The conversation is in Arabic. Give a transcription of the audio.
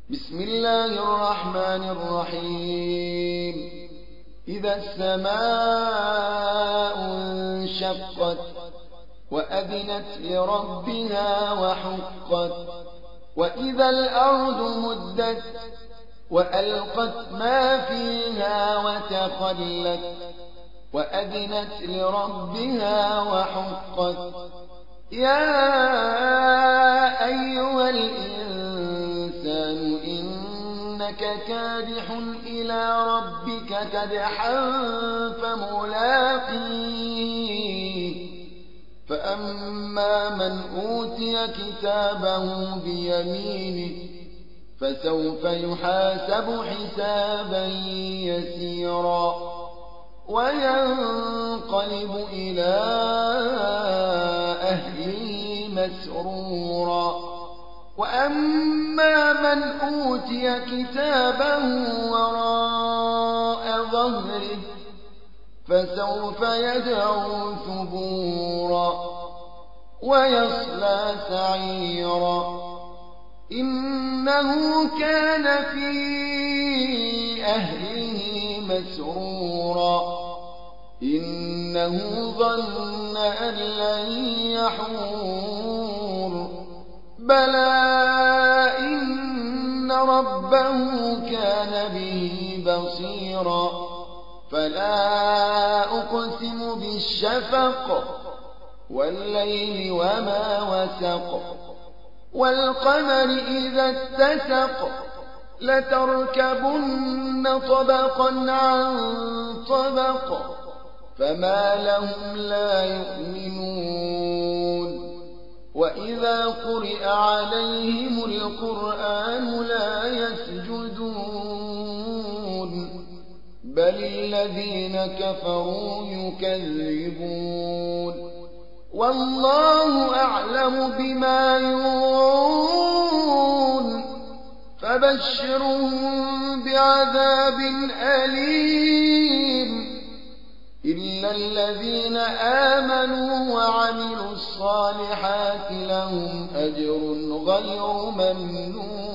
بسم الله الرحمن الرحيم. إذا السماء انشقت وأذنت لربها وحقت وإذا الأرض مدت وألقت ما فيها وتخلت وأذنت لربها وحقت. يا أيها الإنسان إنك كادح إلى ربك كدحا فملاقيه. فأما من أوتي كتابه بيمينه فسوف يحاسب حسابا يسيرا وينقلب إلى أهله مسرورا. وأما من أوتي كتابه وراء ظهره فسوف يدعو ثبورا ويصلى سعيرا إنه كان في أهله مسرورا إنه ظن أن لن يحور بلى إن ربه كان به بصيرا. فلا أقسم بالشفق والليل وما وسق والقمر إذا اتسق لتركبن طبقا عن طبق فما لهم لا يؤمنون. وإذا قرئ عليهم القرآن لا يسجدون بل الذين كفروا يكذبون. والله أعلم بما يوعون فبشرهم بعذاب أليم إلا الذين آمنوا وعملوا الصالحات لهم أجر غير ممنون.